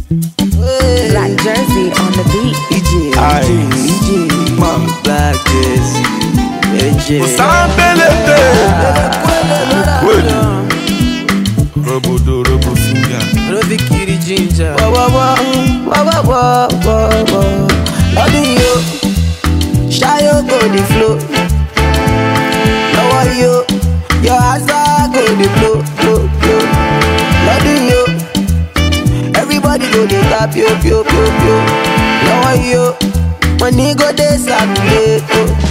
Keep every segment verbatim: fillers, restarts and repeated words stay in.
Black Jersey on the beat. E J, E J, Mom, Black Jersey, E J. Osambelete. Robodo, Robo Finger. Robi Kiri Ginger. Wah wah wah, wah wah wah wah wah. Loving you, shy you go the flow. Love you, your eyes are go the flow, flow, flow. Loving you, everybody go the tap yo yo yo yo. Love you, money go dey circulate.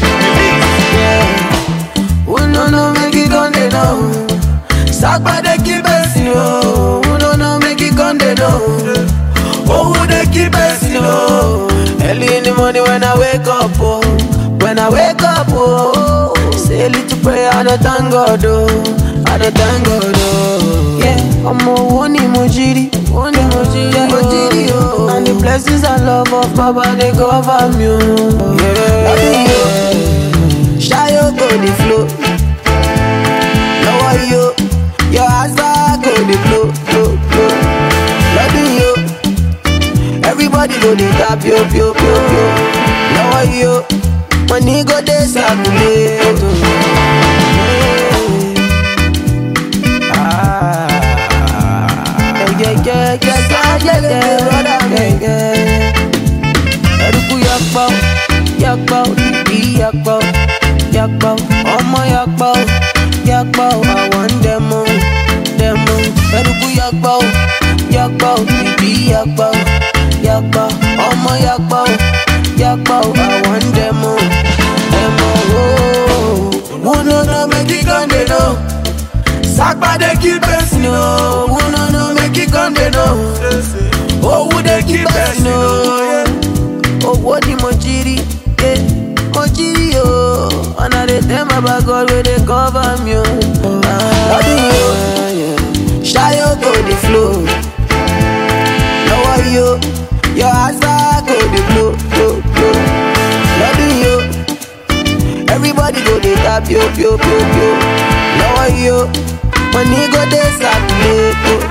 Oh no no, make it go dey now. Sakpa dey keep us you. Oh no no, make it go dey now. Oh who dey keep us you. Early in the morning when I wake up, oh, when I wake up, oh, say a little prayer and I thank God, oh, and I thank God, oh. Yeah, I'm a one emoji, one emoji, emoji, oh. And the blessings and love of Baba they cover me, oh. Yeah, yeah. Shy you go the flow, love you, your eyes are go the flow, flow, flow. Loving you, everybody go the tap yo, yo, yo, yo. Love you, money go dey circulate. Ah, yeah, yeah, yeah, yeah, yeah, yeah, brother, yeah, yeah. Eruku yakpa, yakpa, ibi yakpa, yakpa, omo yakpa, yakpa, I want them all, them all. Eruku yakpa, yakpa, ibi yakpa, yakpa, omo yakpa, yakpa, I want them all, them all. Oh, no no, make it come they know. Sakpa they keep us no. Oh no no, make it come they know. Oh, who they keep us no. Oh, what the mojiri, yeah, mojiri oh. And I they tell my bad God where they cover me oh. Ah, yeah. Shy you go the flow. Love you, your eyes are go the flow, flow, flow. Loving you, everybody go the tap yo, yo, yo, yo. Love you, money go dey circulate.